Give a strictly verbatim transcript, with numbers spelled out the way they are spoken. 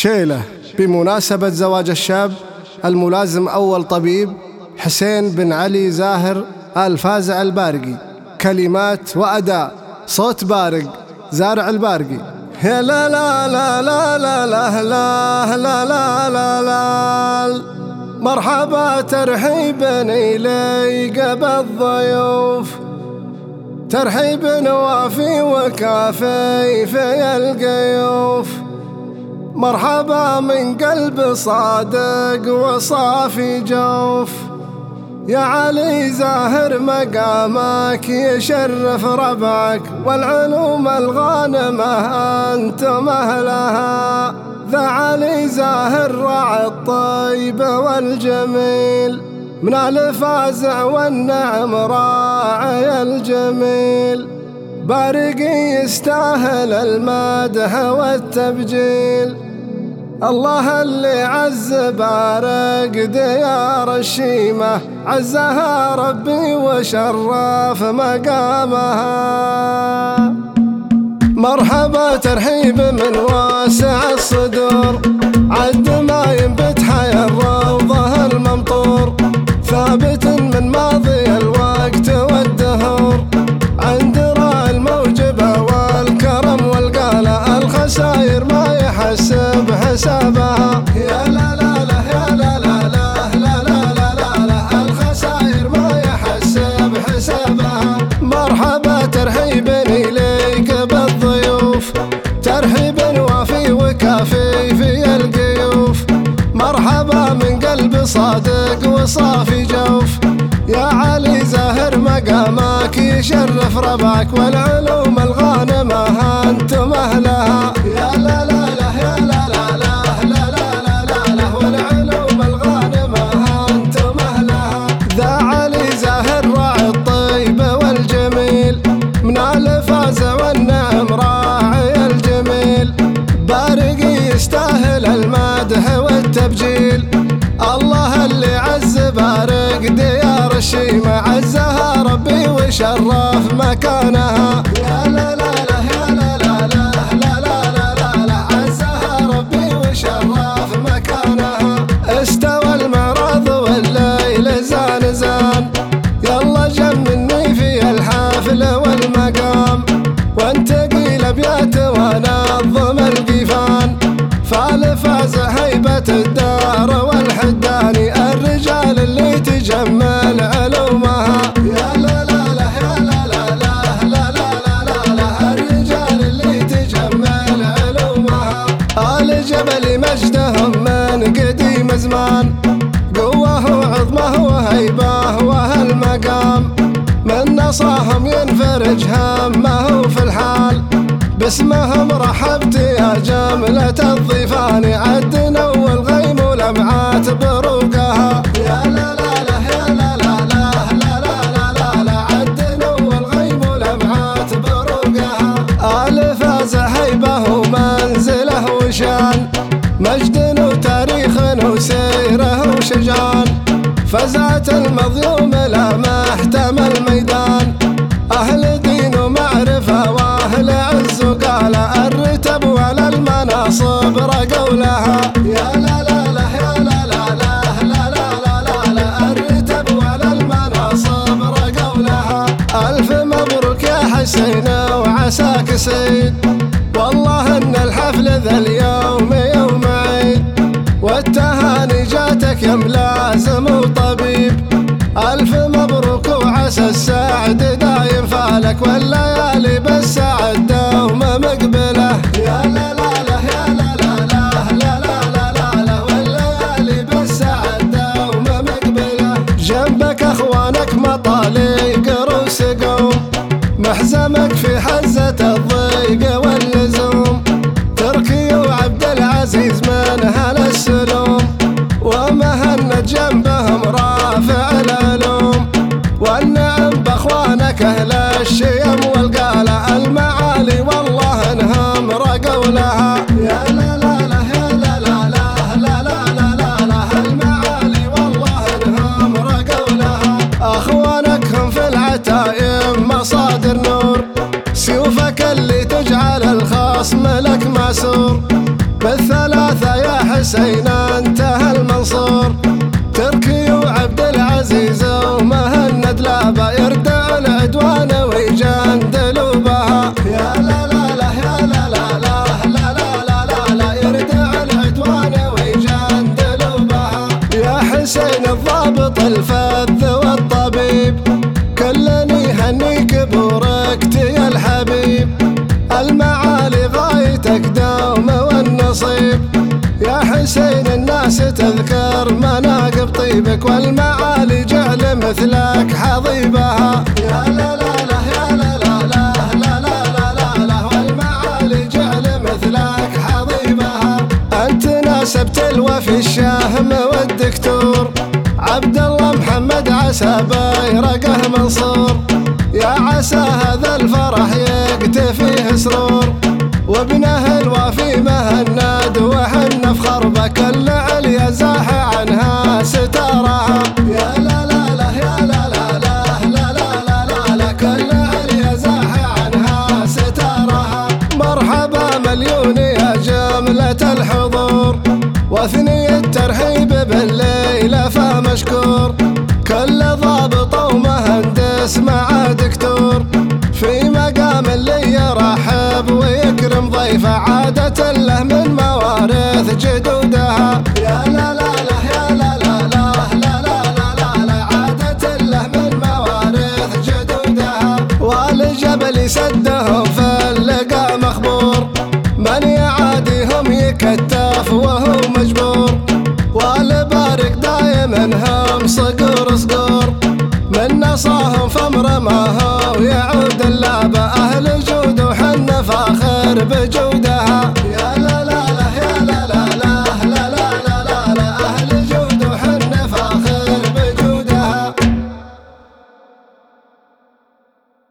شيلة بمناسبة زواج الشاب الملازم أول طبيب حسين بن علي زاهر آل فازع البارقي. كلمات وأداء صوت بارق زارع البارقي. يا لا لا لا لا لا لا لا لا لا لا لا مرحبا ترحيبا إليك بالضيوف، ترحيب وافي وكافي في القيوف. مرحبا من قلب صادق وصافي جوف، يا علي زاهر مقامك يشرف ربعك، والعلوم الغانمة أنتم أهلها. ذا علي زاهر راعي الطيب والجميل، من الفازع والنعم راعي الجميل. بارقي يستاهل المدح والتبجيل، الله اللي عز بارق ديار الشيمة، عزها ربي وشرف مقامها. مرحبا ترحيب من واسع الصدور، عد ما ينبت حيا الروضة الممطور، ثابت من ماضي الوقت والدهور، عند راعي الموجبة والكرم والقالة، الخساير ما يحسب حسابها. يا لا لا لا يا لا لا لا لا لا لا لا الخساير ما يحسب حسابها. مرحبا ترحيب إليك بالضيوف، ترحيب وافي وكافي في القيوف. مرحبا من قلب صادق وصافي جوف، يا علي زاهر مقامك يشرف ربعك، والعلوم الغانمة أنتم أهلها. يا لا لا لا يا لا لا لا لا لا لا لا والعلوم الغانمة أنتم أهلها. ذا علي زاهر راعي الطيب والجميل، من الفازع والنعم راعي الجميل. بارقي يستاهل المدح والتبجيل، الله اللي عز بارق ديار الشيمة، عزها ربي وشرف مكانها. يا لا لا لا يا لا لا لا لا لا لا لا عزها ربي وشرف مكانها. استوى المعراض والليل زان زان، يلا جمني في الحفل والمقام، وانتقي الابيات ونظم القيفان، فالفازع هيبة الدار والحداني، الرجال اللي تجمل علومها. يا لا لا لا يا لا لا لا لا لا لا لا الرجال اللي تجمل علومها. آل جبل مجدهم من قديم زمان، قوة وعظمه وهيبة وهالمقام، من نصاهم ينفرج همه في الحال، باسمهم رحبت يا جملة الضيفان، عدنا والغيم ولمعات بروقها. يا لا لا لا يا لا لا لا لا لا لا لا عدنا والغيم ولمعات بروقها. آل فازع هيبة ومنزله وشان، مجد وتاريخ وسيره وشجعان، فزعة المظلوم لا محتمل ميدان، أهل دين ومعرفة وأهل عز وقال، الرتب ولا المناصب رقوا لها. يا لا لا لا يا لا لا لا لا لا لا لا الرتب ولا المناصب رقوا لها. ألف مبروك يا حسين وعساك سيد، والله إن الحفل ذا اليوم يوم عيد، والتهاني جاتك يا ملازم وطبيب. ألف مبروك وعسى السعد دايم فالك، والليالي بالسعد دوما مقبله. يا لا لا لا يا لا لا لا لا لا لا لا والليالي بالسعد دوما مقبله. جنبك اخوانك مطالق روس قوم، محزمك في حزة الضيق واللزوم، تركي وعبد العزيز من هل السلوم، ومهند جنبهم رافع العلوم، والنعم باخوانك اهل الشيم والقالة، المعالي والله انهم رقوا لها. هذا يا حسين انتهى المنصور. تركي وعبد العزيز ومهند لابا يردع العدوان ويجندلوا بها. يا لا لا لا يا لا لا لا لا لا لا لا يردع العدوان ويجندلوا بها. يا حسين الضابط الفذ والطبيب كلني هنيك بوركت يا الحبيب. المعالي غايتك دوم والنصيب. يا حسين الناس تذكر مناقب طيبك والمعالي جعل مثلك حضيبها. يا لا لا لا يا لا لا لا لا لا لا لا لا والمعالي جعل مثلك حضيبها. انت ناسبت الوفي الشهم والدكتور عبد الله محمد عسى بيرقه منصور. يا عسى هذا الفرح يكتفيه سرور وابنه الوافي مهند وحنا فخر بك العليا زاح عنها ستارها. يا لا لا لا يا لا لا لا لا لا لا لا كل عليا زاح عنها ستارها. مرحبا مليون يا جملة الحضور واثني الترحيب بالليلة فمشكور. كل ضابط ومهندس مع دكتور في مقام اللي يرحب ويكرم ضيفه عادة له من موارث جدودها. يا لا لا لا يا لا لا لا لا لا لا لا عادة له من موارث جدودها. والجبل سدهم في اللقاء مخبور من يعاديهم يكتف وهو